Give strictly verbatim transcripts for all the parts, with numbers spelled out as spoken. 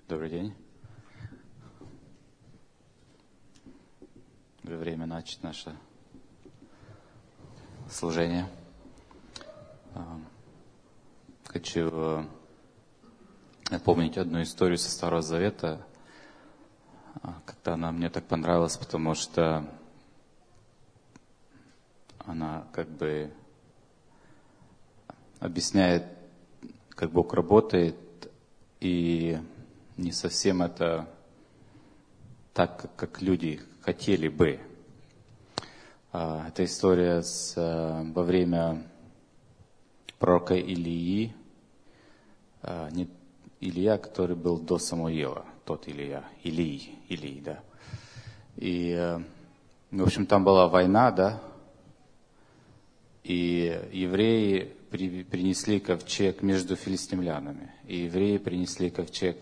Добрый день. Время начать наше служение. Хочу напомнить одну историю со Старого Завета. Как-то она мне так понравилась, потому что она как бы объясняет, как Бог работает, и не совсем это так, как люди хотели бы. Это история с, во время пророка Илии, не Илия, который был до Самуила, тот Илия, Илий, Илий, да. И, в общем, там была война, да, и евреи принесли ковчег между филистимлянами, и евреи принесли ковчег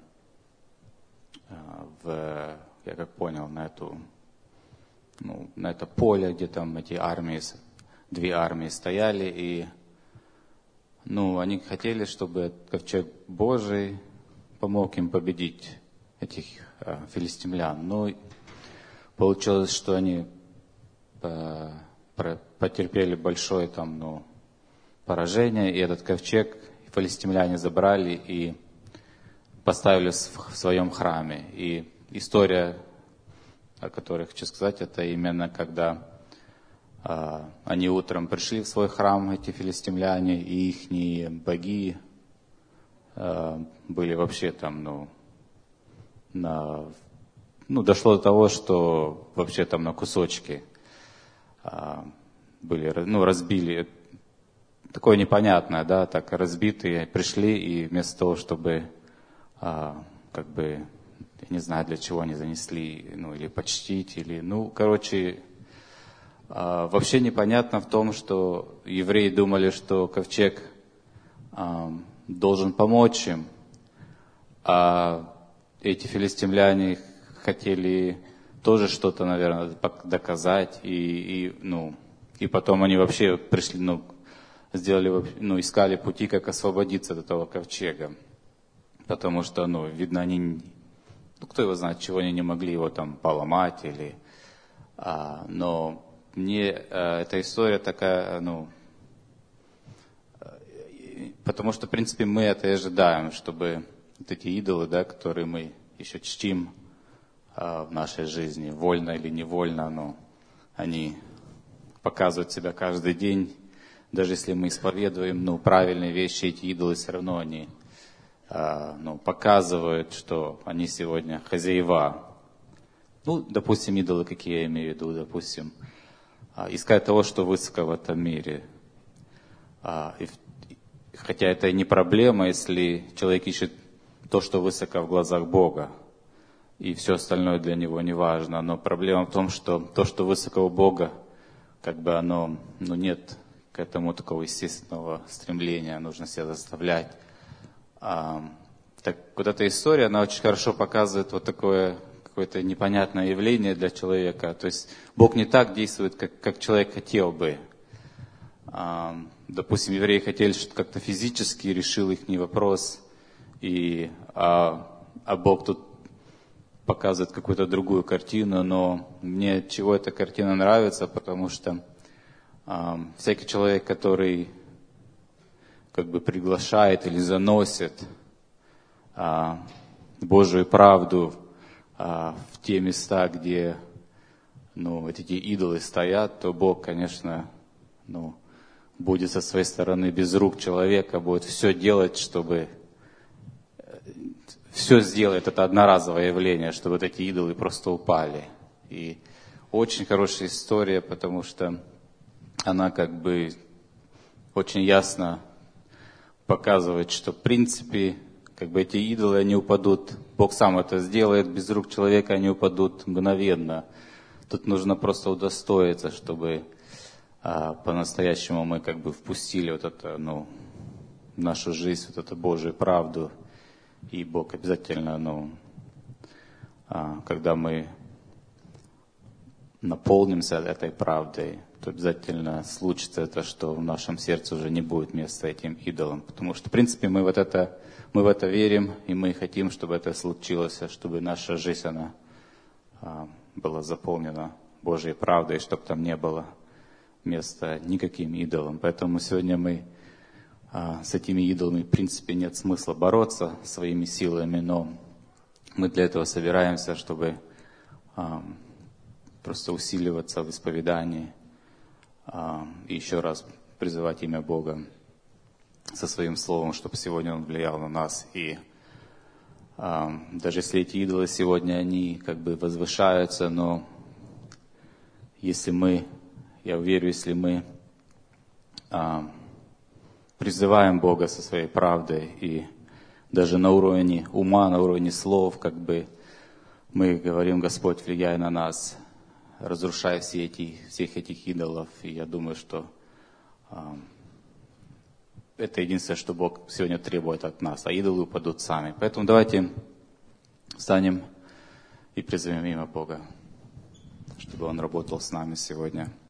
в, я как понял, на эту, ну, на это поле, где там эти армии, две армии стояли, и, ну, они хотели, чтобы ковчег Божий помог им победить этих э, филистимлян. Но получилось, что они по, по, потерпели большое там, ну, поражение, и этот ковчег филистимляне забрали и поставили в своем храме. И история, о которой хочу сказать, это именно когда а, они утром пришли в свой храм, эти филистимляне, и ихние боги а, были вообще там, ну, на, ну, дошло до того, что вообще там на кусочки а, были, ну, разбили. Такое непонятное, да, так разбитые пришли, и вместо того, чтобы а, как бы, я не знаю, для чего они занесли, ну, или почтить, или, ну, короче, а, вообще непонятно в том, что евреи думали, что ковчег а, должен помочь им, а эти филистимляне хотели тоже что-то, наверное, доказать, и, и, ну, и потом они вообще пришли, ну, сделали, ну, искали пути, как освободиться от этого ковчега. Потому что, ну, видно, они, ну, кто его знает, чего они не могли его там поломать или, а, но мне а, эта история такая, ну, потому что, в принципе, мы это и ожидаем, чтобы вот эти идолы, да, которые мы еще чтим а, в нашей жизни, вольно или невольно, но они показывают себя каждый день, даже если мы исповедуем, ну, правильные вещи, эти идолы все равно они ну, показывают, что они сегодня хозяева. Ну, допустим, идолы, какие я имею в виду, допустим, искать того, что высоко в этом мире. Хотя это и не проблема, если человек ищет то, что высоко в глазах Бога, и все остальное для него не важно. Но проблема в том, что то, что высоко у Бога, как бы оно, ну, нет к этому такого естественного стремления, нужно себя заставлять. А, так, вот эта история, она очень хорошо показывает вот такое какое-то непонятное явление для человека. То есть Бог не так действует, как, как человек хотел бы. А, допустим, евреи хотели, что как-то физически решил их вопрос, и, а, а Бог тут показывает какую-то другую картину, но мне чего эта картина нравится, потому что а, всякий человек, который как бы приглашает или заносит а, Божию правду а, в те места, где, ну, вот эти идолы стоят, то Бог, конечно, ну, будет со своей стороны без рук человека, будет все делать, чтобы все сделать, это одноразовое явление, чтобы вот эти идолы просто упали. И очень хорошая история, потому что она как бы очень ясно показывает, что в принципе как бы эти идолы, они упадут, Бог сам это сделает, без рук человека они упадут мгновенно. Тут нужно просто удостоиться, чтобы а, по-настоящему мы как бы впустили вот это, ну, в нашу жизнь, вот эту Божию правду. И Бог обязательно, ну, а, когда мы наполнимся этой правдой, то обязательно случится это, что в нашем сердце уже не будет места этим идолам. Потому что, в принципе, мы, вот это, мы в это верим, и мы хотим, чтобы это случилось, чтобы наша жизнь, она а, была заполнена Божьей правдой, чтобы там не было места никаким идолам. Поэтому сегодня мы а, с этими идолами, в принципе, нет смысла бороться своими силами, но мы для этого собираемся, чтобы а, просто усиливаться в исповедании, и еще раз призывать имя Бога со своим словом, чтобы сегодня Он влиял на нас. И а, даже если эти идолы сегодня, они как бы возвышаются, но если мы, я уверен, если мы а, призываем Бога со своей правдой, и даже на уровне ума, на уровне слов, как бы мы говорим: Господь, влияй на нас, разрушая все эти, всех этих идолов. И я думаю, что э, это единственное, что Бог сегодня требует от нас, а идолы упадут сами. Поэтому давайте встанем и призовем имя Бога, чтобы Он работал с нами сегодня.